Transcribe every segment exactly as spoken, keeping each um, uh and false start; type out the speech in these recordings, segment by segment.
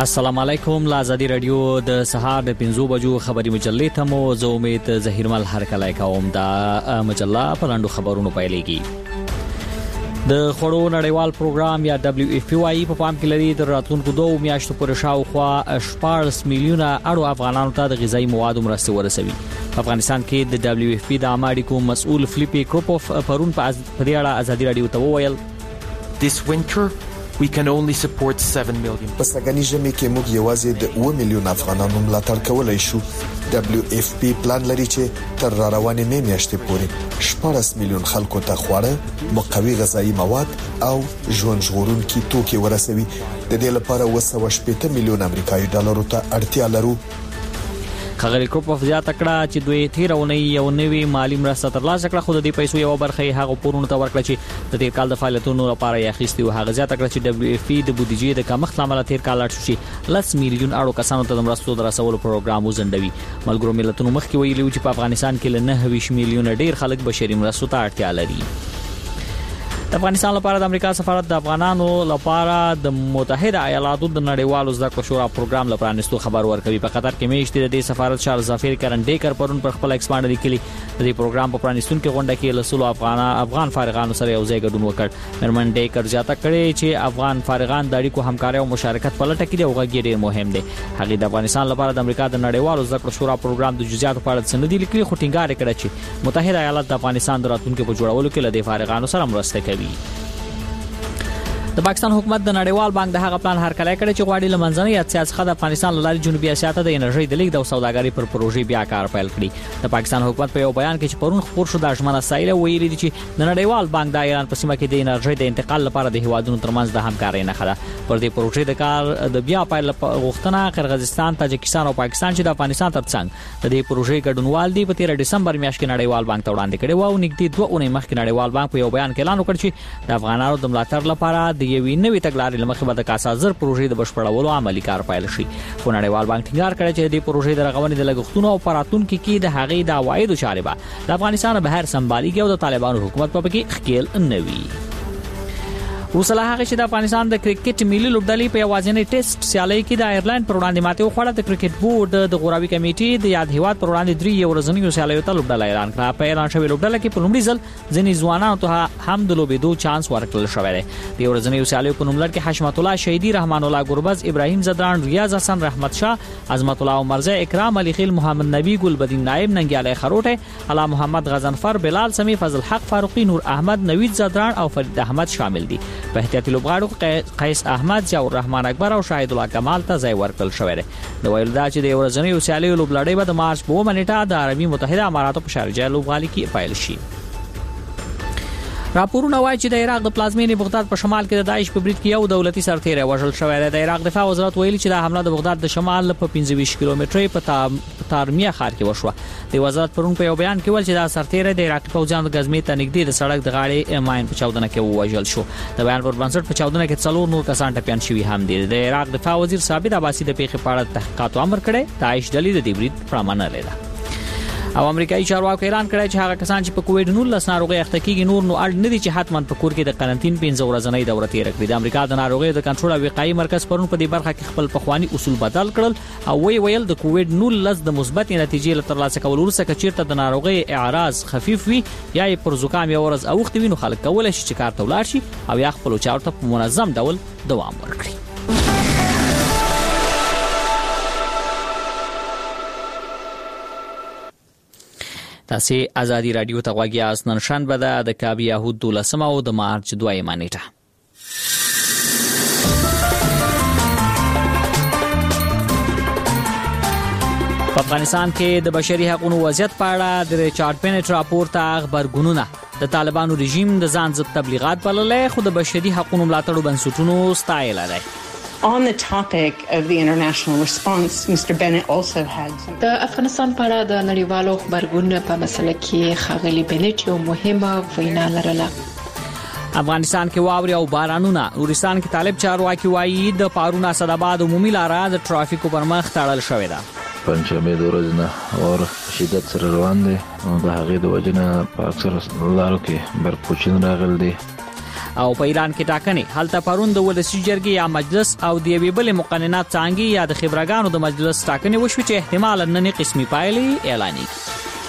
السلام علیکم. لا ازادي رادیو د سهار د پنځو بجو خبري مجلې ته مو زه امید ظهیرمل هرکلی کوم. دا مجله په لاندو خبرونو پیلېږي. د خړو نړیوال پروګرام یا دبليو اف پی وايي په پام کې لري د راتلونکو دوه میاشتو پورې شاوخوا شپږ میلیونه اړو افغانانو ته د غذایی موادو مرستې ورسوي. په افغانستان کې د دبليو اف پی د امریکو مسؤل فلیپي کروپوف پرون په دې اړه ازادي رادیو ته وویل This winter we can only support seven million. په سګنی ژمي کې موږ یوازې د اوه میلیون افغانانو ملاتړ کولای شو. دبليو اف پی پلان لري چې تر را روانې مې میاشتې پورې شپږ میلیون خلکو ته خواړه، مقوي غذایی مواد او ژوند ژغورونکي توکي ورسوي. د دې لپاره اوه سوه شپږ میلیون امریکایي ډالرو ته اړتیا لرو. خغلی کروپوف زیاته کړه چې دوی تیرونی یو نوی مالی مرسته ترلاسه کړه، خو د دې پیسو یو برخه هغه پورونه ته ورکړه چې د تیر کال د فعالیتونو لپاره یې اخیستي و. هغه زیاته کړه چې دبليو اف پی د بودیجې د کمښت لامل تیر کال اړ شو چې لس میلیون اړو کسانو ته د مرستو درسولو پروګرام وزندوي. ملګرو ملتونو مخکې ویلي و چې په افغانستان کې له نهه ویشت میلیونه ډیر خلک بشري مرستو ته اړتیا لري. د افغانستان لپاره د امریکا سفارت د افغانانو لپاره د متحده ایالاتو د نړیوالو زده کړو شورا پروګرام لپاره نستو خبر ورکوي. په قطر کې میشتي د دې سفارت شار ظفیر کرن ډیکر پرون پر خپل ایکس باندې لیکلي د دې پروګرام په پرانیستون کې غونډه کې لسلو افغان افغان فارغانو سره یو ځای ګډون وکړ. مرمن ډیکر زیاته کړي چې افغان فارغان د اړیکو همکاري او مشارکت په لټه کې دی او غږ ډیر مهم دی. هغه د افغانستان لپاره د امریکا د نړیوالو زده کړو شورا پروګرام د جزئیاتو په اړه سندې لیکلي، خو ټینګار کړی چې متحده ایالات د افغانستان د راتلونکو په جوړولو کې له فارغانو سره مرسته کوي. د پاکستان حکومت د نړیوال بانک د هغه پلان هرکلی کړی چې غواړي له منځنۍ اسیا څخه د افغانستان له لارې جنوبي اسیا ته د انرژي د لیږد او سوداګرۍ پر پروژې بیا کار پیل کړي. د پاکستان حکومت په یو بیان کې چې پرون خبر شو د ژمنه سایله ویلي دي چې د نړیوال بانک د ایران په سیمه کې د انرژي د انتقال لپاره د هیوادونو ترمنځ د همکارۍ نه خده. پر دې پروژې د کار د بیا پیل غوښتنه قرغیزستان، تاجکستان او پاکستان چې د افغانستان ترڅنګ د دې پروژې ګډونوال دي په تیر دسمبر میاشت کې نړیوال بانک ته وړاندې کړي و او نږدې دوه اونۍ مخکې نړیوال بانک په یو بیان کې اعلان وکړ چې د افغانانو د ملاتړ لپاره د یوې نوې تګلارې لمخې به د کاسازر پروژې د بشپړولو عملی کار پیل شي. خو نړیوال بانک ټینګار کړی چې د پروژې د رغونې د لګښتونو او پراتونکو کې د هغې د عوایدو چارې به د افغانستان بهر سمباليږي او د طالبانو حکومت په کې خکیل نه وي. وصله هغه چې د افغانستان د کرکټ ملي لوبډلې په یوازینی ټیسټ سیالۍ کې د ایرلند پر وړاندې ماته وخوړه. د کرکټ بورډ د غوراوي کمیټې د یاد هیواد پر وړاندې درې ورځنیو سیالیو ته لوبډله اعلان کړه. په اعلان شوی لوبډله کې په لومړي ځل ځینې ځوانانو ته هم د لوبېدو چانس ورکړل شوی دی. د ورځنیو سیالیو په نوملړ کې حشمت الله شهیدی، رحمان الله ګربز، ابراهیم زدران، ریاض حسن، رحمت شاه، عظمت الله عمرزه، اکرام علي خیل، محمد نبی، ګلبدین نائب، ننګیالی خروټه، علا محمد غضنفر، بلال سمی، فضل حق فاروقی، نور احمد، نوید زدران او فرید احمد شامل دي. په احتیاطي لوبغاړو قیس احمد، ضیاء الرحمن اکبر او شاهد الله کمال ته ځای ورکړل شوی دی. د ویل دا چې د ورځنیو سیالیو لوبلړۍ به د مارچ په اوومه نیټه د عربي متحده اماراتو په شارجه لوبغالي کې پیل شي. راپورونه وايي چې د عراق د پلازمینې بغداد په شمال کې د داعش په برید کې یو دولتي سرتیری وژل شوی دی. د عراق دفاع وزارت ویلي چې د حمله د بغداد د شمال په پنځه ویشت کیلومترۍ په تارمیه ښار کې وشوه. د وزارت پرون په یو بیان کې ویل چې دا سرتیری د عراقي پوځیانو د غزمې ته نږدې د سړک د غاړې ماین په چاودنه کې وژل شو. د بیان پر بنسټ په چاودنه کې څلور نور کسان ټپیان شوي هم دي. د عراق دفاع وزیر ثابت عباسي د پیښې په اړه تحقیقات امر کړی. داعش ډلې د دې برید پرامه نه لري. او امریکایي چارواکو اعلان کړی چې هغه کسان چې په کووډ نولس ناروغي اخته کیږي نور نو اړ نه دي چې حتماً په کور کې د قرنټین پنځه ورځې دوره تیر کړي. د امریکا د ناروغي د کنټرول او وقایي مرکز پرون په دې برخه کې خپل پخوانی اصول بدل کړل او وی ویل د کووډ نولس د مثبت نتیجې لپاره ترلاسه کول ورسره کچیرته د ناروغي اعراض خفیف وي یا پر زکام یو ورځ اوخت وي نو خلک کولای شي چې کار ته ولاړ شي او یا خپل چارته په منظم ډول دوام ورکړي. تاسو ازادي رادیو ته غوږی یاست. نن شنبه ده د کابل یهود دولسمه او د مارچ دویمه نیټه. په افغانستان کې د بشري حقوقو وضعیت په اړه د ریچارډ پینټ راپور ته خبرګونونه د طالبانو رژیم د ځان ضد تبلیغات بللې، خو د بشري حقوقو ملاتړو بنسټونو ستایل دی. On the topic of the international response, Mister Bennett also had some... د افغانستان په اړه د نړیوالو خبرګون په مسله کې خاغلی بنټ یو مهمه وینا لرله. افغانستان کې واوري او بارانونه. نورستان کې طالب چارواکي وایي د پارون اسداباد عمومي لاره د ترافیکو پر مخ تړل شوې ده. پنځمه د ورځې نه اور شدت سره روان دي او د هغې د وجنه په اکثر لارو کې برپوچین راغلي دي. او په ایران کې ټاکنې هلته پرون د ولسي جرګې یا مجلس او د یوې بلې مقننه څانګې یا د خبرګانو د مجلس ټاکنې وشوې چې احتمالاً نن قسمي پایلې اعلانېږي.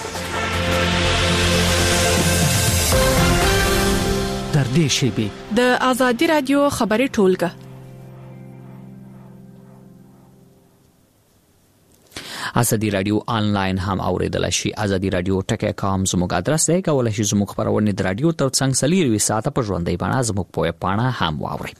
در دې شیبې د آزادي رادیو خبري ټولګه ازادي رادیو آنلاین هم اوریدل شي. ازادي رادیو ټکی کام زموږ ادرس دی. کولای شئ زموږ خبرونه د رادیو ترڅنګ سلیری ساته په ژوندۍ بڼه زموږ په پاڼه هم واورئ.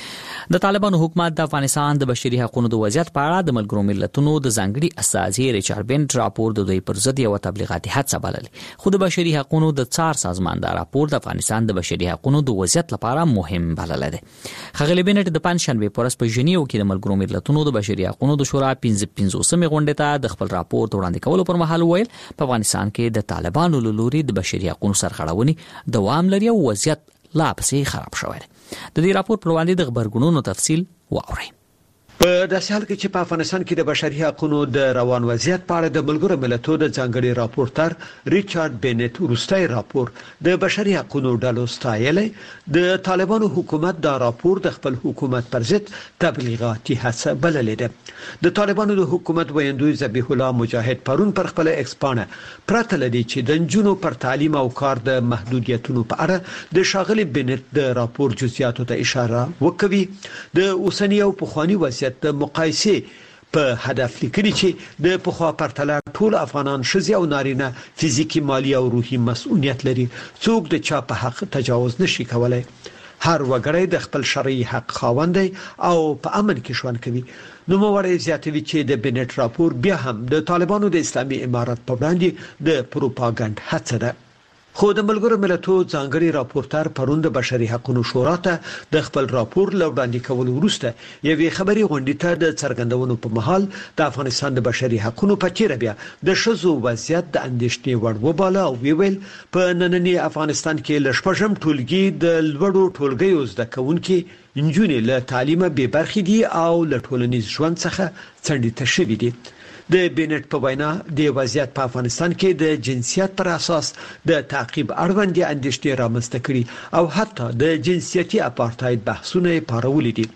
د طالبانو حکومت د افغانستان د بشري حقوقو د وضعیت په اړه د ملګرو ملتونو د ځانګړي استازي ریچارډ بنټ راپور د دوی پر ضد یو تبلیغاتي هڅه بللې. خو د بشري حقوقو د څار سازمان د راپور د افغانستان د بشري حقوقو د وضعیت لپاره مهم بلل دی. ښاغلي بنټ د پنځشنبه پر ورځ په ژنیو کې د ملګرو ملتونو د بشري حقوقو د شورا پنځه پنځوسمې غونډې ته د خپل راپور وړاندې کولو پر مهال ویل په افغانستان کې د طالبانو له لوري د بشري حقوقو سرغړونې دوام لري او وضعیت لا پسې خراب شوی دی. د دې راپور پر وړاندې د خبرګونونو تفصیل واورئ. په داسې حال کې چې په افغانستان کې د بشري حقوقو د روان وضعیت په اړه د ملګرو ملتونو د ځانګړي راپورټر ریچارډ بنټ وروستي راپور د بشري حقوقو ډلو ستایلې د طالبانو حکومت دا راپور د خپل حکومت پر ضد تبلیغاتي هڅه بللې ده. د طالبانو د حکومت ویاندوی ذبیح الله مجاهد پرون پر خپل ایکسپانه پرته لدی چې د جنونو پر تعلیم او کار د محدودیتونو په اړه د شاغلي بنټ د راپور جزئیاتو ته اشاره وکوي. د اوسنی او پخوانی وضعیت د مقایسه په هدف لیکلي چې د پخوا پرتله ټول افغانان شذي او نارینه فزیکی مالی او روحي مسؤلیت لري. څوک د چا په حق تجاوز نشي کولای. هر وګړی د خپل شرعي حق خاوند دی او په امن کې ژوند کوي. نو موږ زیاتوي چې د بنټ راپور بیا هم د طالبانو د اسلامي امارت په وړاندې د پروپاګاندا هڅه ده. خو د ملګرو ملتونو ځانګړي راپورټر پرون د بشري حقوقو شورا ته د خپل راپور لوړاندې کول وروسته یوې خبري غونډې ته د څرګندونو په محل د افغانستان د بشري حقوقو په چیرې بیا د شذو وضعیت د اندېښنې وړ وباله او ویل په نننی افغانستان کې لشپږم ټولګي د لوړو ټولګیو زده کوونکي انجونې له تعلیمه بې برخې دي او له ټولنیز ژوند څخه څنډې شوي دي. د بنټ په وینا د وضعیت په افغانستان کې د جنسیت پر اساس د تعقیب اړوند اندېښنې رامنځته کړي او حتی د جنسیتي اپارټاید بحثونه پارولې دي.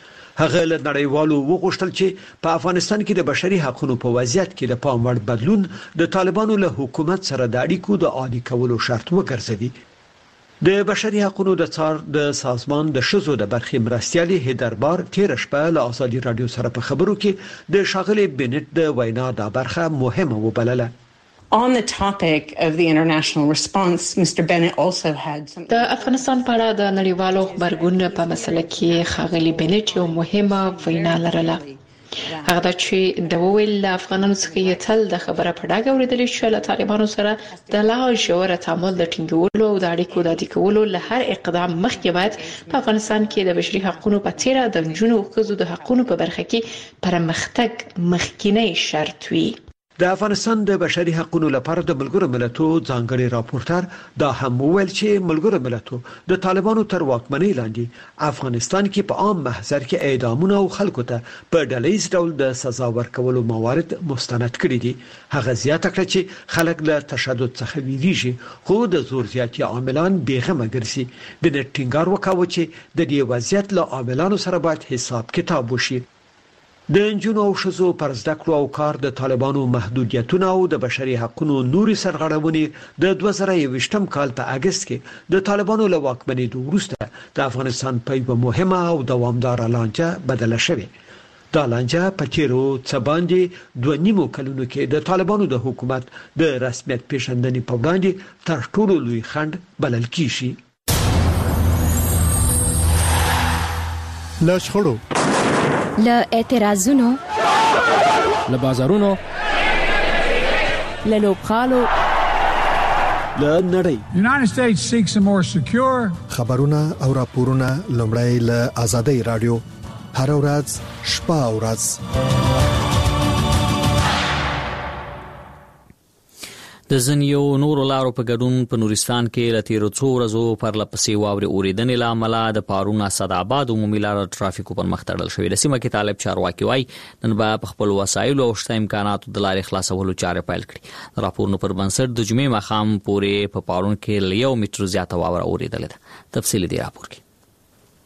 هغه له نړیوالو وغوښتل چې په افغانستان کې د بشري حقوقو په وضعیت کې د پام وړ بدلون د طالبانو له حکومت سره د اړیکو د عادي کولو شرط وګرځوي. د بشري حقوقو د څار د سازمان د شذو د برخې مرستيالي هیدربار تیر شپه له ازادي رادیو سره په خبرو کې د شاغلي بنټ د وینا د برخه مهمه وبلله. On the topic of the international response, Mister Bennett also had some. د افغانستان په اړه د نړیوالو خبرګونونو په مسله کې خاغلی بنټ یو مهمه وینا لرله. هغه د چې د ویل افغانانو څخه یې تل د خبره په ډاګه اوریدل چې له طالبانو سره د لا ژوره تعامل د ټینګولو او د اړیکو د عادي کولو له هر اقدام مخکې باید په افغانستان کې د بشري حقوقو په تیره د جنونو او ښځو د حقوقو په برخه کې پرمختګ مخکینی شرط وي. د افغانستان د بشري حقوقو لپاره د ملګرو ملتونو ځانګړي راپورټر دا هم ویل چې ملګرو ملتونو د طالبانو تر واکمنۍ لاندې افغانستان کې په عام محضر کې اعدامونه او خلکو ته په ډلهیز ډول د سزا ورکولو موارد مستند کړي دي. هغه زیاته کړه چې خلک له تشدد څخه ویریږي خو د زور زیاتي عاملان بیغمه ګرځي. بنټ ټینګار وکاوه چې د دې وضعیت له عاملانو سره باید حساب کتاب وشي. د انجونو او شذو پر زده کړو او کار د طالبانو محدودیتونه او د بشري حقوقو نوري سرغړونې د دوه زره یوویشتم کال په اگست کې د طالبانو له واکمنۍ وروسته د افغانستان په یوه مهمه او دوامداره لانجه بدله شوه. دا لانجه په تیرو څه باندې دوه نیمو کلونو کې د طالبانو د حکومت د رسمیت پیژندنې په وړاندې تر ټولو لوی خنډ بلل کیږي. لا شخړو له اعتراضونو له بازارونو له لوبخالو له نړۍ United States seeks a more secure خبرونه او راپورونه لومړی له آزادۍ رادیو هر ورځ شپه او ورځ د ځینو نورو لارو په ګډون په نورستان کې له تیرو څو ورځو پر لپسې واورې اورېدنې له امله د پارون اسداباد عمومي لار ترافیکو پر مخ تړل شوې. د سیمه کې طالب چارواکي وايي نن به په خپل وسایلو او شته امکاناتو د لارې خلاصولو چارې پیل کړي. راپورونو پر بنسټ د جمعې ماښام پورې په پارون کې له یو میټر زیاته واوره اورېدلې ده. تفصیل دی راپور کې.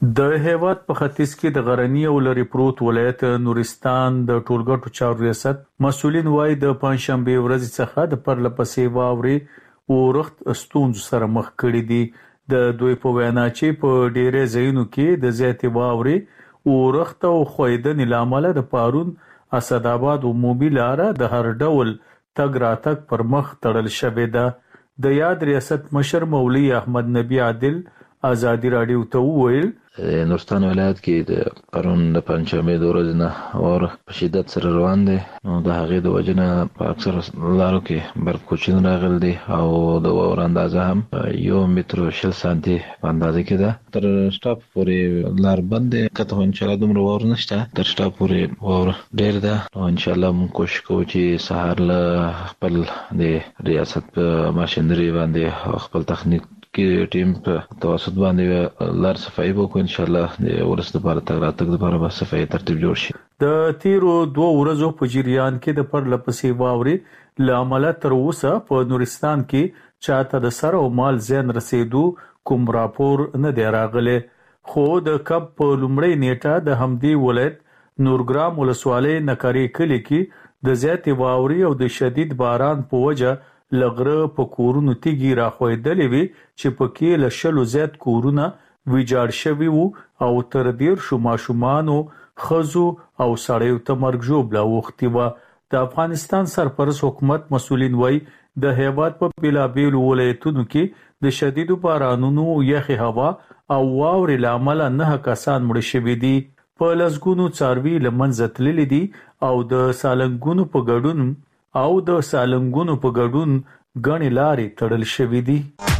د هیواد په ختیځ کې د غرنی او لری پروت ولایت نورستان د ټولګټو چارو ریاست مسولین وايي د پنځشنبه ورځ څخه د پرلپسې واوري او رخت ستونزو سره مخ کړي دي. د دوی په وینا چې په ډېرې ځایونو کې د زیاتې واوري او رخت او خویدنې لامل د پارون اسداباد عمومي لار د هر ډول تګ راتګ پر مخ تړل شوې ده. د یاد ریاست مشر مولوی احمد نبی عادل ازادي رادیو ته وویل نورستان ولایت کې د پرون د پنځمې د ورځې نه اور په شدت سره روان دي نو د هغې د وجنه په اکثر لارو کې برف کوچین راغل دي او د اور اندازه هم یو متر شل سانتي په اندازه کې ده. تر سټاپ پورې لار بند کته ان شاء الله دومره اور نشته تر سټاپ پورې اور ډیر ده نو ان شاء الله موږ کوشش کوو چې سهار له خپل د ریاست په ماشينري باندې خپل تخنیک کې ټیم په توسط باندې لار صفایي وکړو ان شاء الله د ورسته لپاره تګ راتګ لپاره به صفایي ترتیب جوړ شي. د تیرو دوه ورځو په جریان کې د پرلپسې واوري لامل تر اوسه په نورستان کې چاته د سر او مال زیان رسیدو کوم راپور نه دی راغلی خو د کب په لومړی نیټه د همدې ولایت نورګرام ولسوالۍ نکاري کلی کې د زیاتې واوري او د شدید باران په وجه لغره په کورونو تیږي راخویدلې وي چې پکې له شلو زیات کورونه ویجاړ شوي وو او تر ډیر شو ماشومانو خزو او سړیو ته مرګ ژوبله وختي وه. د افغانستان سرپرست حکومت مسولین وایي د هیواد په بیلابیلو ولایتونو کې د شدیدو بارانونو یخې هوا او واورې له امله نهه کسان مړه شوي دي. په لسګونو څاروي له منځه تللي دي او د سالنګونو په ګډون او د سالنګونو په ګډون غني لارې تړل شوې دي.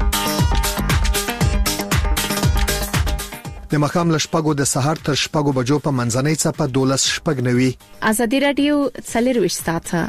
د مخام لشپګو د سحر تر شپګو بجو په منځنۍ څپه دولس شپګ نوي. ازادي رادیو څلرويشت ساعته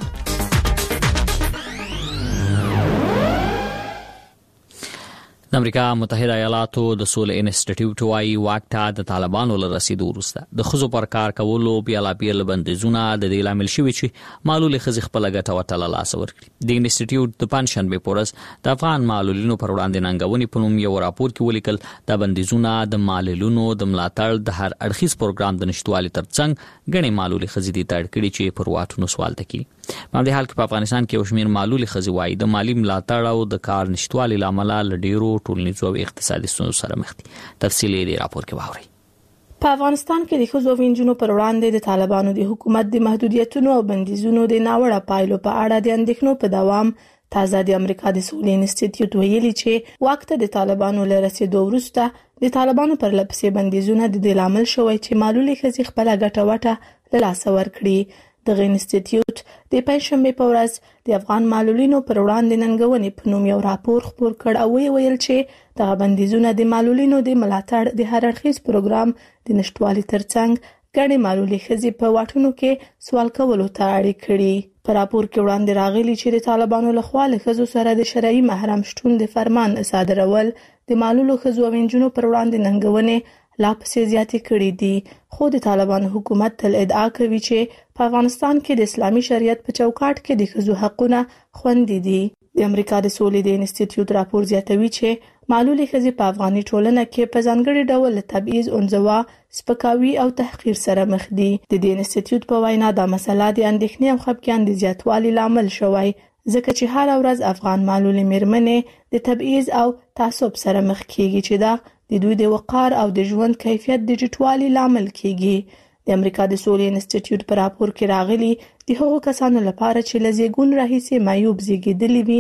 د امریکا متحده ایالاتو د سولې انسټیټیوټ وايي واک ته د طالبانو له رسیدو وروسته د ښځو پر کار کولو بیلابیل بندیزونه د دې لامل شوي چې معلولې ښځې خپله ګټه ورته له لاسه ورکړي. د انسټیټیوټ د پنجشنبې په ورځ د افغان معلولینو پر وړاندې ننګونې په نوم یو راپور کې ولیکل دا بندیزونه د معلولینو د ملاتړ د هر اړخیز پروګرام د نشتوالي ترڅنګ ګڼې معلولې ښځې دي تړ کړي چې پر واټونو سوال ته کړي. په همدې حال کې په افغانستان کې یو شمېر معلولې ښځې وایي د مالي ملاتړ او د کار نشتوالي له امله له ډېرو ټولنیزو او اقتصادي ستونزو سره مخ دي. تفصیل یې د راپور کې واورئ. په افغانستان کې د ښځو او نجونو پر وړاندې د طالبانو د حکومت د محدودیتونو او بندیزونو د ناوړه پایلو په اړه د اندېښنو په دوام تازه د امریکا د سولې انسټیټیوټ ویلي چې وخت د طالبانو له رسیدو وروسته د طالبانو پر لپسې بندیزونه د دې لامل شوی چې معلولې ښځې خپله ګټه وټه له لاسه ورکړي. د انسټیټیوټ د پنځشنبه په ورځ د افغان معلولینو پر وړاندې ننګونې په نوم یو راپور خپور کړ او ویل چې دغه بندیزونه د معلولینو د ملاتړ د هر اړخیز پروګرام د نشټوالي ترڅنګ ګڼې معلولې ښځې په واټونو کې سوال کولو ته اړ کړي. په راپور کې وړاندې راغلي چې د طالبانو لخوا له ښځو سره د شرعي محرم شتون د فرمان صادرول د معلولو ښځو او نجونو پر وړاندې ننګونې لا پسې زیاتې کړي دي. خو د طالبانو حکومت تل ادعا کوي چې په افغانستان کې د اسلامي شریعت په چوکاټ کې د ښځو حقونه خوندي دي. د امریکا د سولې د انسټیټیوټ راپور زیاتوي چې معلولې ښځې په افغاني ټولنه کې په ځانګړي ډول له تبعیض، انزوا، سپکاوي او تحقیر سره مخ دي. د دې انسټیټیوټ په وینا دا مسله د اندېښنې او خپګان د زیاتوالي لامل شوی ځکه چې هر ورځ افغان معلولې میرمنې د تبعیض او تعصب سره مخ کیږي چې دا د دوی د وقار او د ژوند کیفیت د ټیټوالي لامل کیږي. د امریکا د سولې انسټیټیوټ په راپور کې راغلي د هغو کسانو لپاره چې له زیږون راهیسې معیوب زیږیدلي وي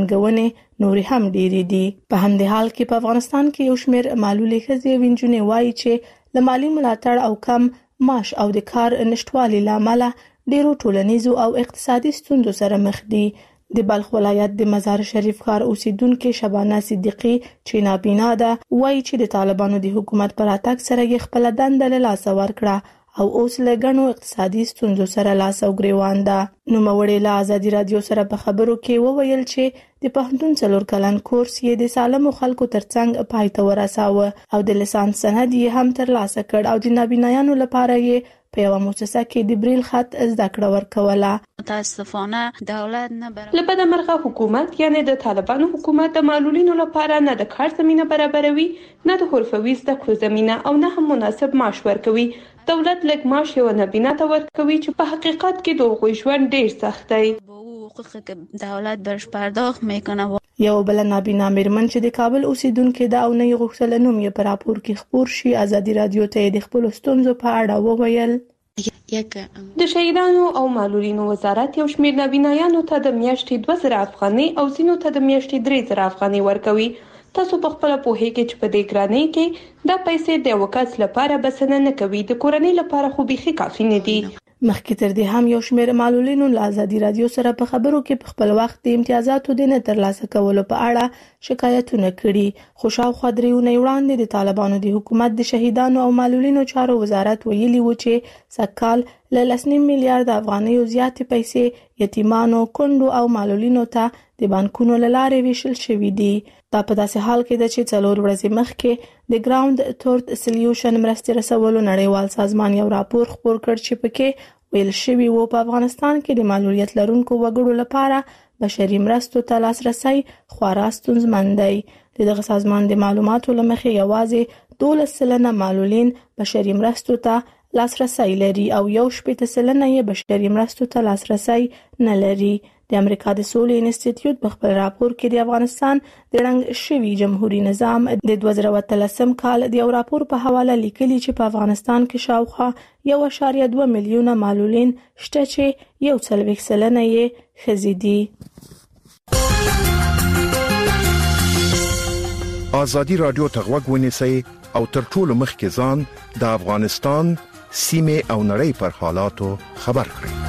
ننګونې نورې هم ډېرې دي. په همدې حال کې په افغانستان کې یو شمېر معلولې ښځې او نجونې وایي چې له مالي ملاتړ او کم معاش او د کار نشټوالي له امله ډېرو ټولنیزو او اقتصادي ستونزو سره مخ دي. د بلخ ولایت د مزار شریف ښار اوسیدونکو شبانه صدیقی چې نابینا ده وایي چې د طالبانو د حکومت پر اتاک سره یې خپل دنده له لاسه ورکړه او اوس له ګڼو اقتصادي ستونزو سره لاس او ګریوان ده. نوموړې له ازادي رادیو سره په خبرو کې وویل چې د پوهنتون څلور کلن کورس یې د سالمو خلکو ترڅنګ پای ته ورساوه او د لیسانس سند یې هم ترلاسه کړ او د نابینایانو لپاره یې په یو مؤسسه کې د بریل خط زده کړه ورکوله. متاسفانه دولت نه برابر لبد مرغه حکومت یعنی د طالبانو حکومت د معلولینو لپاره نه د کار زمينه برابروي، نه د حرفوي زده کړو زمينه او نه هم مناسب معاش ورکوي. دولت لږ معاش یو نابینا ته ورکوي چې په حقیقت کې د هغوی ژوند ډیر سخت دی. دولت برش پرداخت میکنه. یو بل نابینا میرمن چې د کابل اوسیدونکو د او نه غوښتل نوم یې پر راپور کې خبر شي ازادي رادیو ته د خپل ستونزو په اړه وویل. د شهیدانو او معلولینو وزارت یو شمېر نابینایانو ته د میاشتې دوه زره افغانۍ او ځینو ته د میاشتې درې زره افغانۍ ورکوي. تاسو په خپل پوهیږئ چې په دې ګرانۍ کې دا پیسې د یو کس لپاره بسنه نه کوي، د کورنۍ لپاره خو بيخي کافي نه دي. مخکې تر دې هم یو شمېر معلولینو له ازادي رادیو سره په خبرو کې په خپل وخت د امتیازاتو د نه ترلاسه کولو په اړه شکایتونه کړي، خو شاوخوا درې اونۍ وړاندې د طالبانو د حکومت د شهیدانو او معلولینو چارو وزارت ویلي و چې سږکال له لس نیم میلیارډ افغانیو زیاتې پیسې یتیمانو، کونډو او معلولینو ته د بانکونو له لارې ویشل شوي دي. دا په داسې حال کې ده چې څلور ورځې مخکې د ګراوند تورت سلیوشن مرستې رسولو نړیوال سازمان یو راپور خپور کړ چې پکې ویل شوی وو په افغانستان کې د معلولیت لرونکو وګړو لپاره بشري مرستو ته لاسرسي خورا ستونزمن دی. دغه سازمان د معلوماتو لمخې یوازې دولس سلنه معلولین بشري مرستو ته لاسرسي لري او یو شپږ سلنه یې بشري مرستو ته لاسرسي نه لري. د امریکا د سولې انسټیټیوټ په خپل راپور کې د افغانستان د رنګ شوي جمهوریت نظام د دوه زره اتلسم کال د یو راپور په حواله لیکلي چې په افغانستان کې شاوخوا یو اعشاریه دوه میلیونه معلولین شته چې یو څلوېښت سلنه یې ښځې دي. ازادي رادیو ته غوږ ونیسئ او تر ټولو مخکې ځان د افغانستان سیمه او نړۍ پر حالاتو خبر کړئ.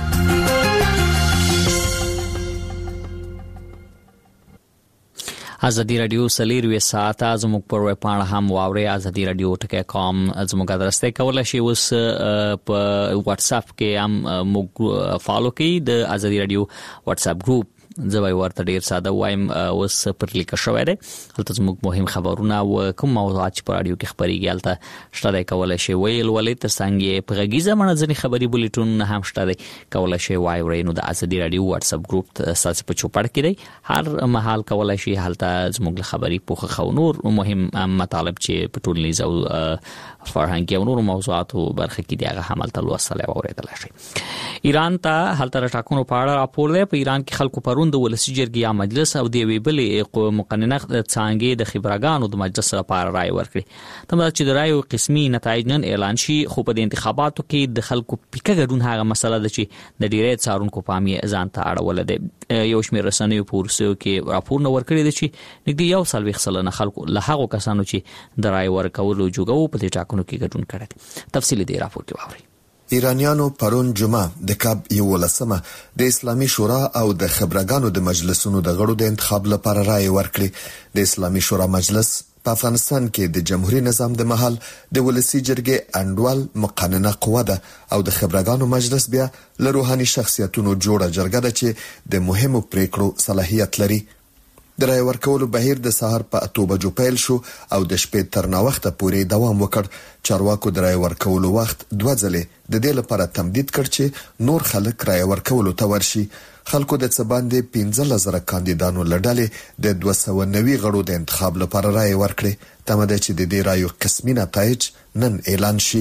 ازادي رادیو سلیروي ساعته زموږ پر ویب پاڼه هم واوري ازادي رادیو ټکی کام زموږ ادرس ته کولای شئ. اوس په واتس اپ کې هم موږ فالو کړئ د ازادي رادیو واتس اپ ګروپ. زوی ورته ډیر ساده وایم اوس پر لیک شوی دی، هلته زموږ مهم خبرونه او کوم موضوعات چې په رادیو کې خبريږي هلته شته کولای شي ویل ولې تر څنګه په غږیزه منځني خبري بولیټون هم شته کولای شي وای ورینو د ازادي رادیو واتس اپ ګروپ تاسو په چوپړ کې دی هر مهال کولای شي هلته زموږ خبري پوخه خو نور مهم مطالب چې په ټولنیز او فرهنګي او نور موضوعاتو برخه کې دی هغه عمل تل وسله اوریدل شي. ایران ته هلته راټاکونو په اړه راپور دی. په ایران کې خلکو پرون د ولسی جرګې مجلس او د وی بلې مقننه څنګه د خبرګانو د مجلس لپاره رائے ورکړي. تمه چې د رائے قسمي نتایج نن اعلان شي، خو په د انتخاباتو کې د خلکو پیکه ګډون هغه مسله ده چې د ډیرې څارونکو پامي ځان ته اړول دي. یو شمېر رسنیو پورسو کې راپور نو ورکړي دي چې نږدې یو سل ویښ خلکو له هغو کسانو چې د رائے ورکولو جوګو په دې ټاکنو کې ګډون کړي. تفصیل دی راپور کې واوري. ایرانیانو پرون جمعه د کاب یو لسمه د اسلامي شورا او د خبرګانو د مجلسونو د غړو د انتخاب لپاره رائے ورکړي. د اسلامي شورا مجلس په افغانستان کې د جمهوریت نظام د محل د ولسی جرګې انډوال مقننه قوه ده او د خبرګانو مجلس بیا له روحاني شخصیتونو جوړه جرګه ده چې د مهمو پریکړو صلاحیت لري. د رای ورکولو بهیر د سهار په اته بجو پیل شو او د شپې تر ناوخته پورې دوام وکړ. چارواکو د رای ورکولو وخت دوه ځلې د دې لپاره تمدید کړ چې نور خلک رای ورکولو ته ورشي. خلکو د څباندې پنځه زره کاندیدانو لړلې د دوه سوه او نوي غړو د انتخاب لپاره رای ورکړي. تمه ده چې د دې رایو قسمي نتایج نن اعلان شي.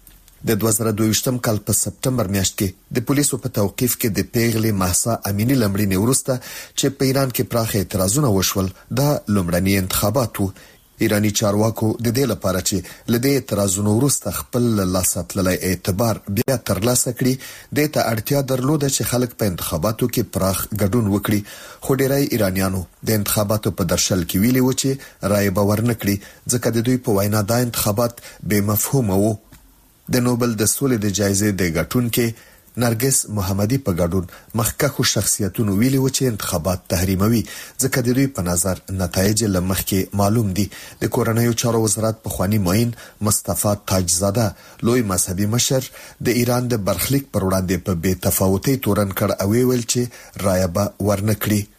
د دوه زره دوه ویشتم کال په سپټمبر میاشت کې د پولیسو په توقیف کې د پیغلې مهسا امینی لمړینې وروسته چې په ایران کې پراخه اعتراضونه وشول دا لومړني انتخابات وو. ایرانی چارواکو د دې لپاره چې لدې اعتراضونو وروسته خپل لاساتللای اعتبار بیا ترلاسه کړي د ته اړتیا درلوده چې خلک په انتخاباتو کې پراخ ګډون وکړي. خو ډیری ایرانیانو د انتخاباتو په درشل کې ویلي و چې رائے باور نه کړي ځکه د دوی په وینا دا انتخابات بې مفهومه وو. د نوبل د سولې د جایزې د ګټونکو نرګس محمدي په ګډون مخکښو شخصیتونو ویلي و چې انتخابات تحریموي ځکه د دوی په نظر نتایج لمخکې معلوم دي. د کورنیو چارو وزارت په خواني معین مصطفی تاجزاده لوی مذهبي مشر د ایران د برخلیک پر وړاندې په بې تفاوتۍ تورن کړ او ویل چې رایه به ورنکړي.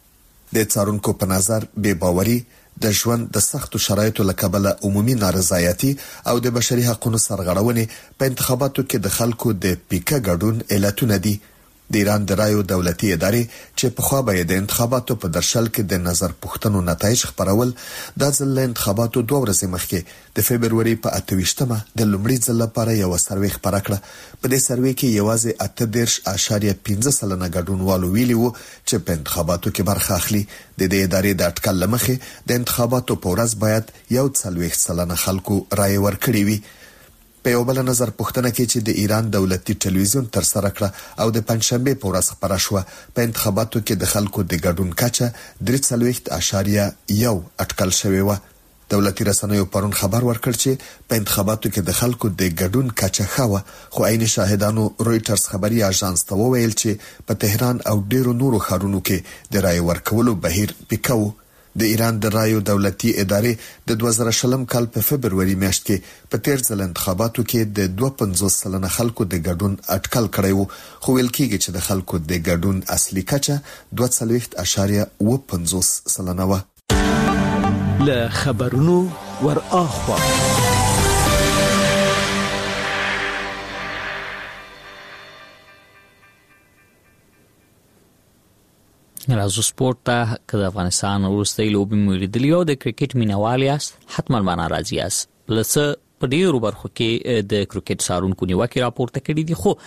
د څارونکو په نظر بے باوري د ژوند د سختو شرایطو لکبله عمومي نارضایتي او د بشري حقوقو سرغړونې په انتخاباتو کې د خلکو د پیکه ګډون علتونه دي. د ایران د رایو دولتي ادارې چې په خوا به د انتخاباتو په درشل کې د نظر پوښتنو نتایج خبرول د ځل انتخاباتو دوه ورځې مخکې د فبرवरी په اتهشتمه د لومړي ځل لپاره یو سروې خبره کړه. په دې سروې کې یوازې اته دېرش اشاریه پنځه سلنه ګډونوالو ویلي وو چې په انتخاباتو کې برخه اخلي. د دې ادارې د اټکل لمخې د انتخاباتو په ورځ باید یو څلوېښت سلنه خلکو رای ورکړي وي. په یو بل نظر پوښتنه کې چې د ایران دولتي ټلویزیون تر سره کړه او د پنځشنبه په ورځ خبره شوه په انتخاباتو کې د خلکو د ګډون کچه درې څلوېښت اشاریه یو اټکل شوی و. دولتي رسنیو پرون خبر ورکړ چې په انتخاباتو کې د خلکو د ګډون کچه خاوه، خو عین شاهدانو رويټرز خبري اژانس ته وویل چې په تهران او ډیرو نورو ښارونو کې د رای ورکولو بهیر پیکاو. د ایران د رایو دولتي ادارې د دوه زره شلم کال په فبرवरी میاشت کې په تیر ځل انتخاباتو کې د دوه پنځوس سلنه خلکو د ګډون اټکل کړی وو، خو ویل کېږي چې د خلکو د ګډون اصلي کچه دوه څلوېښت اشاریه اوه پنځوس سلنه و. له خبرونو ور اخوا راځو سپورت ته. که د افغانستان وروستۍ لوبې مو لیدلې او د کرکټ مینوال یاست حتما باندې راځي یاست. لڅ په ډیرو برخو کې د کرکټ څارونکو نیوکه راپورته کړې دي، خو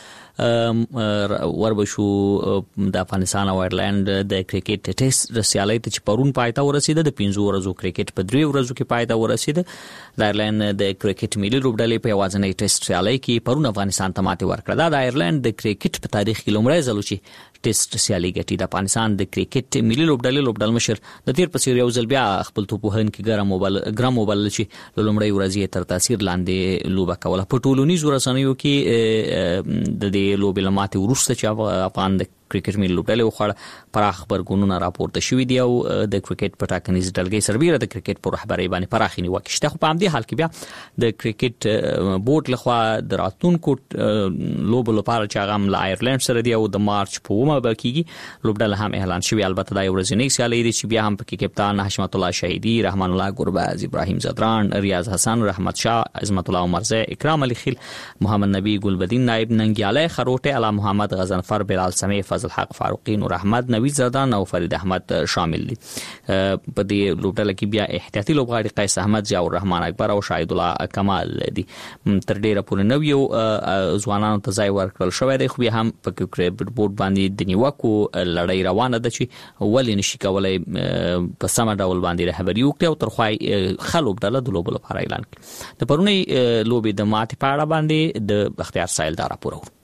وربشو د افغانستان او ایرلند د کرکټ ټیسټ د سیالۍ ته چې پرون پایته ورسېده، د پنځو ورځو کرکټ په درې ورځو کې پایته ورسېده. د ایرلند د کرکټ ملي لوبډلې په یوازینۍ ټیسټ سیالۍ کې پرون افغانستان ته ماتې ورکړه. دا د ایرلند د کرکټ په تاریخ کې لومړی ځل چې ټیسټ سیالي ګټي. د افغانستان د کرکټ ملي لوبډلې لوبډل مشر د تیر په سیر یو ځل بیا خپل توپوهن کې ګرام موبایل ګرام موبایل چې لومړی ورځې تر تاثیر لاندې لوبه کوله. په ټولنیزو رسنیو کې د دې لوبې لماتې ورسته چې افغان د کرکټ ملي لوبډلې وخوړه پراخ خبرګونونه راپورته شوي دي او د کرکټ په ټاکنیز ډلګۍ سربیره د کرکټ په رهبرۍ باندې پراخ نیوکه شته. خو په همدې حال کې بیا د کرکټ بورډ لخوا د راتلونکو لوبو لپاره چې هغه له ایرلند سره دی او د مارچ په اومه به کېږي لوبډله هم اعلان شوې. البته دا یو ورځنۍ سیالۍ دي چې بیا هم پکې کپتان حشمت الله شهیدي، رحمان الله ګربز، ابراهیم زدران، ریاض حسن، رحمت شاه، عظمت الله عمرزی، اکرام علی خیل، محمد نبی ګلبدین نائب، ننګیالی خروټی، علا محمد غضنفر، بلال سمیع، فضل حق فاروقی، نور احمد، نوید زردان او فرید احمد شامل دي. په دې لوبډله کې بیا احتیاطي لوبغاړي قیس احمد، ضیاء الرحمن اکبر او شاهد الله کمال دي. تر ډیره پورې نو یو ځوانانو ته ځای ورکړل شوی دی، خو بیا هم په کرکټ بورډ باندې د نیوکو لړۍ روانه ده چې ولې نشي کولای په سمه ډول باندې رهبري وکړي او تر خوای خلوب ډله د لوبو لپاره اعلان کړي. د پرونی لوبې د ماتې په اړه باندې د اختیار سایل دا راپور و.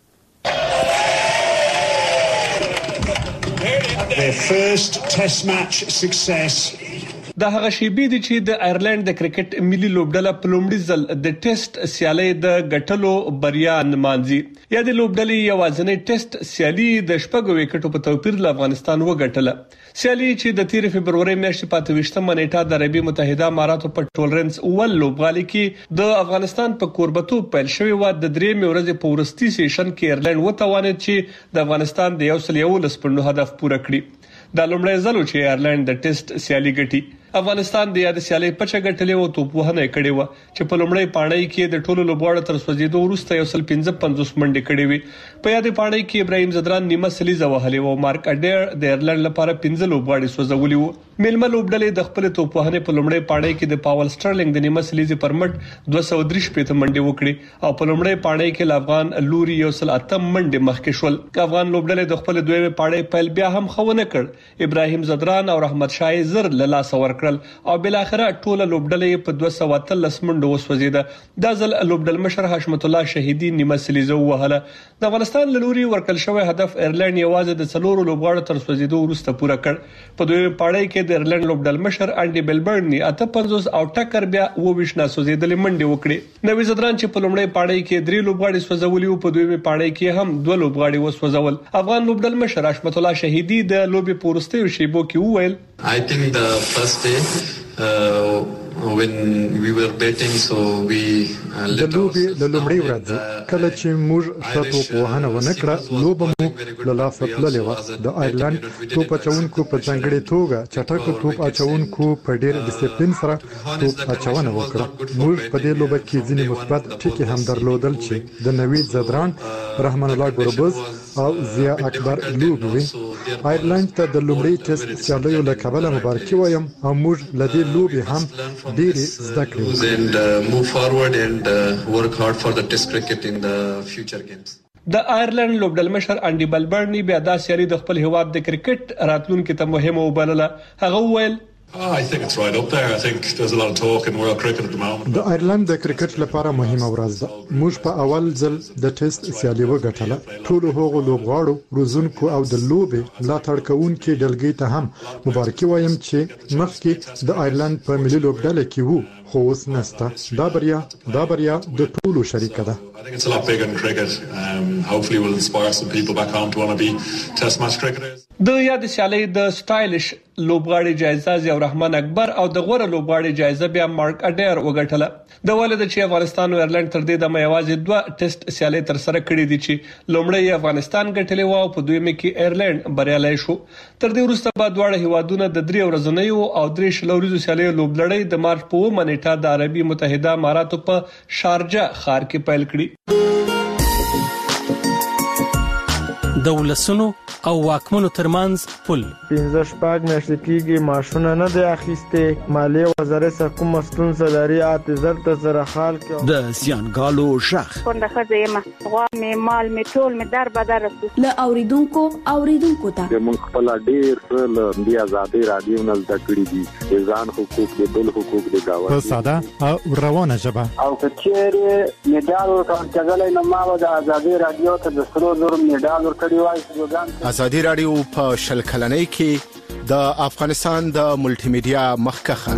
Their first test match success. دا هغه شیبې دي چې د ایرلند د کرکټ ملي لوبډله په لومړي ځل د ټیسټ سیالۍ د ګټلو بریا نمانځي. یا د لوبډلې یوازینۍ ټیسټ سیالي د شپږو وکټو په توپیر له افغانستان وګټله. سیالي چې د تیر فبرवरी میاشتې په اتهشتمه نیټه د عربي متحده اماراتو په ټولرنس اول لوبغالي کې د افغانستان په کوربتوب پیل شوې و. د درېمې ورځې په وروستي سیشن کې ایرلند وتوانید چې د افغانستان د یو سل یولس پوینټونو هدف پوره کړي. دا لومړی ځل چې ایرلند د ټیسټ سیالي ګټي. افغانستان د یاد سیالي پچه ګټلې او توپوهنه کړې و چې په لومړی پاڼۍ کې د ټولو لوبغاړو تر سوځیدو وروسته یو سل پنځه پنځوس منډې کړې وي. په یاد پاڼۍ کې ابراهیم زدران نیمه سلیزه وهلې او مارک اډیر د ایرلند لپاره پنځه لوبغاړي سوځولي وو. میلمه لوبډلې د خپل توپوهنه په لومړی پاڼۍ کې د پاول سټرلینګ د نیمه سلیزه پر مټ دوه سوه درې شپږ منډې وکړې او په لومړی پاڼۍ کې افغان لوري یو سل اته منډې مخکې شول. افغان لوبډلې د خپل دویمه پاڼۍ پیل بیا هم خونه کړ. ابراهیم زدران او رحمت شاه زر له لاس ورکړل او بل اخره ټوله لوبډلې په دوه سوه اتلس منډو وسوځیده. دا ځل لوبډل مشر حشمت الله شهیدي نیمه سلیزه وهله. د افغانستان له لوري ورکل شوی هدف ایرلند یوازې د څلورو لوبغاړو تر سوځیدو وروسته پوره کړ. په دوی پاړۍ کې د ایرلند لوبډل مشر انډي بیلبرن اته پنځوس او ټکر بیا وویش نه سوځیدلې منډې وکړې. نوی زدران چې په لومړی پاړۍ کې درې لوبغاړي سوځولي او په دویمه پاړۍ کې هم دوه لوبغاړي وسوځول. افغان لوبډل مشر حشمت الله شهیدي د لوبې پورستیو شیبو کې وویل I think the first day uh, when we were betting, so we uh, د لوبي له لومړۍ ورځې کله چې موږ شاتو وهنه ونکړه لوبه مو له لاسه تللې و. د آیرلند توپ اچونکو په ځانګړې توګه چټک توپ اچونکو په ډېر ډیسپلین سره توپ اچونه وکړه. موږ په دې لوبه کې ځینې مثبت ټکي هم درلودل چې د نوید زدران، رحمان الله ګوربز او ضیا اکبر لوبي وي. آیرلند ته د لومړۍ ټیسټ سیالیو له کبله مبارکي وایم او موږ له دې لوبي هم ډېرې زده کړې د آیرلند لوبډل مشر انډي بلبرني بیا دا سیالي د خپل هیواد د کرکټ راتلونکو ته مهمه وبلله. هغه وویل Oh, I think it's right up there. I think there's a lot of talk in world cricket at the moment. د آیرلند د کرکټ لپاره مهمه ورځ ده. موږ په اول ځل د ټیسټ سیالي وګټله. ټول هغو لوبغاړو، روزونکو او د لوبې ملاتړ کوونکو ډلګۍ ته هم مبارکي وایم چې مخکې د آیرلند په ملي لوبډله کې وو خو اوس نسته. دا بریا دا بریا د ټولو شریکه ده. I think it's a lot bigger than cricket. Um, hopefully we'll inspire some people back home to want to be test match cricketers. د یاد سیالي د سټایلش لوبغاړي جایزه ضیاء الرحمن اکبر او د غوړه لوبغاړي جایزه بیا مارک اډیر وګټله. د والد چې افغانستان او ایرلند تر دې د میوازي دوه ټیسټ سیالي تر سره کړې دي چې لومړی افغانستان ګټلې و او په دویمه کې ایرلند بریالي شو. تر دې وروسته بعد دواړه هیوادونه د درې ورځنیو او درې شلوريزو سیالیو لوبلړۍ د مارچ په اوومه نیټه د عربي متحده اماراتو په شارجه ښار کې پیل کړي. د ولسونو او واکمنو ترمنځ پل پنځه شپږ میاشتې کېږي ماشونه نه دی اخیسته. مالیه وزارت څخه کوم ستونزه لري اعتذار ته سره حال کې د زیانګالو شخ څنګه خزه ما غوا می مال می ټول می در بدر له اوریدونکو اوریدونکو ته موږ خپل ډیر له دی آزادي رادیو نه زده کړی دي ځان حقوق د بل حقوق د گاوه په ساده او روانه ژبه او کچېره میډال ورکړل کېدل نه ما د آزادي رادیو ته د سرو زر میډال ورکړی وای. آزادي رادیو په شل کلنۍ کې د افغانستان د ملټي میډیا مخکخه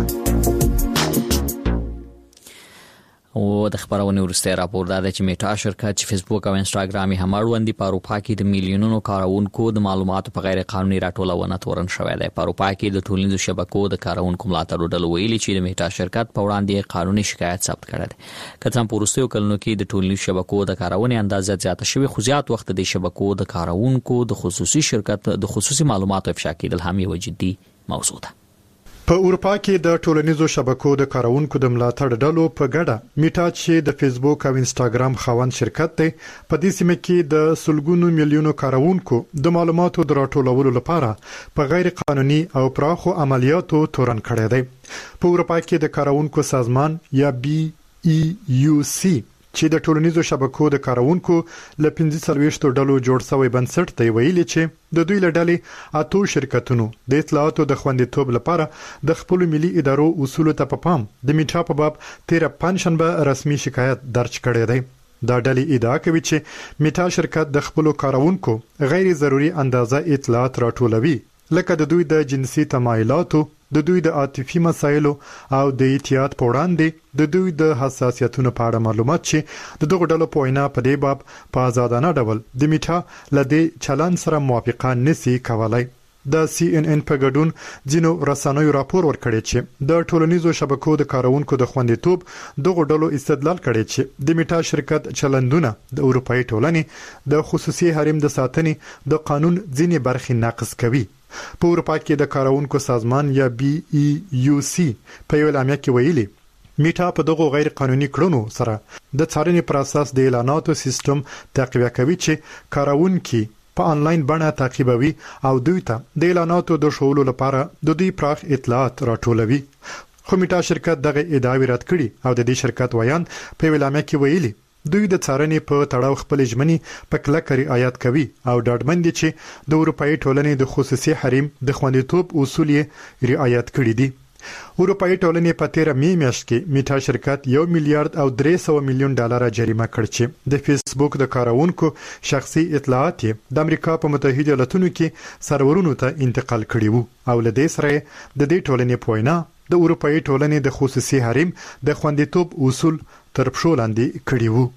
او د خبرونې ورسته راپور دا چې میټا شرکت چې فیسبوک او انستګرام هم اړوندي په اروپا کې د میلیونونو کارونکو د معلوماتو په غیر قانوني راټولونه تورن شوې ده. په اروپا کې د ټولنیزو شبکو د کارونکو ملاتړ ډلو ویلي چې د میټا شرکت په وړاندې قانوني شکایت ثبت کړی دی. کله چې پورستیو کلونو کې د ټولنیزو شبکو د کارونې اندازه زیاته شوې خو زیات وخت د شبکو د کارونکو د خصوصي شرکت د خصوصي معلوماتو افشا کېدل هم یو جدي موضوع ده. په اروپا کې د ټولنیزو شبکو د کارونکو د ملاتړ ډلو په ګډه میټا چې د فیسبوک او انستګرام خاوند شرکت دی په دې سیمه کې د سلګونو میلیونو کارونکو د معلوماتو د راټولولو لپاره په غیر قانوني او پراخو عملیاتو تورن کړی دی. په اروپا کې د کارونکو سازمان یا بي ای یو سی چې د ټولنیزو شبکو د کارونکو ل پنځه څلويشت ډلو جوړ شوی بنسټ دی ویلي چې د دوی لړلې اتو شرکتونو د اطلاعاتو د خوندیتوب لپاره د خپل ملي ادارو اصول ته په پام د میټا په باب تیره پنځشنبه رسمي شکایت درج کړی دی. دا ډلې ادعا کوي چې میټا شرکت د خپل کارونکو غیر ضروري اندازه اطلاعات راټولوي لکه د دوی د جنسي تمایلاتو، د دوی د عاطفي مسایلو او د احتیاط په وړاندې د دوی د حساسیتونو په اړه معلومات چې د دغه ډلو په وینا په دې باب په آزادانه ډول د میټا لدې چلن سره موافقه نشي کولای. د سی ان ان په ګډون ځینو رسنیو راپور ورکړی چې د ټولنیزو شبکو د کارونکو د خوندیتوب دغه ډلو استدلال کړی چې د میټا شرکت چلندونه د اروپאי ټولنې د خصوصي حریم د ساتنې د قانون ځینې برخې ناقص کوي. په اروپا کې د کارونکو سازمان یا بي ای یو سی په یو اعلامیه کې ویلي میټا په دغه غیر قانوني کړنو سره د څارنې پر اساس د اعلاناتو سیستم تقویه کوي چې کارونکي په انلاین بڼه تعقیبوي او دوی ته د اعلاناتو د شولو لپاره د دوی پراخ اطلاعات راټولوي. خو میټا شرکت دغه ادعاوې رد کړي او د دې شرکت ویان په اعلامیه کې ویلي دوی د څارنې په تړاو خپل ژمنې په کلکه رعایت کوي او ډاډمن دي چې د اروپאי ټولنې د خصوصي حریم د خوندیتوب اصول یې رعایت کړي دي. اروپאי ټولنې په تیره می میاشت کې میټا شرکت یو میلیارډ او درې سوه میلیون ډالر جریمه کړ چې د فیسبوک د کارونکو شخصي اطلاعات د امریکا په متحده ایالاتونو کې سرورونو ته انتقال کړي وو او له دې سره د دې ټولنې په وینا د اروپאי ټولنې د خصوصي حریم د خوندیتوب اصول تر پښو لاندې کړي وو.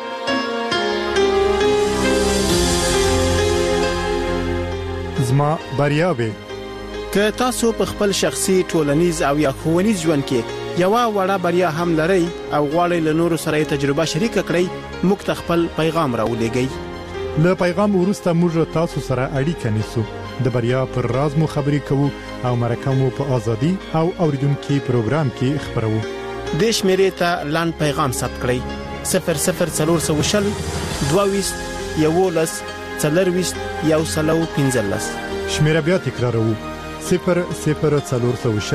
زما بریاوي که تاسو په خپل شخصي ټولنیز او یا ښوونیز ژوند کې یو وړه بریا هم لري او غواړئ له نورو سره تجربه شریک کړئ، موږ ته خپل پیغام راولېږئ. له پیغام وروسته موږ تاسو سره اړیکه نیسو، د بریا پر راز مو خبرې کوو او مرکه مو په ازادي او اوریدونکو پروګرام کې خبرو. د شمیرې ته لاند پیغام ثبت کړئ: صفر صفر څلور سوه شل دوه ویشت یولس څلور ویشت یو سلو پنځلس. شمیره بیا تکرارو: صفر صفر څلور سوه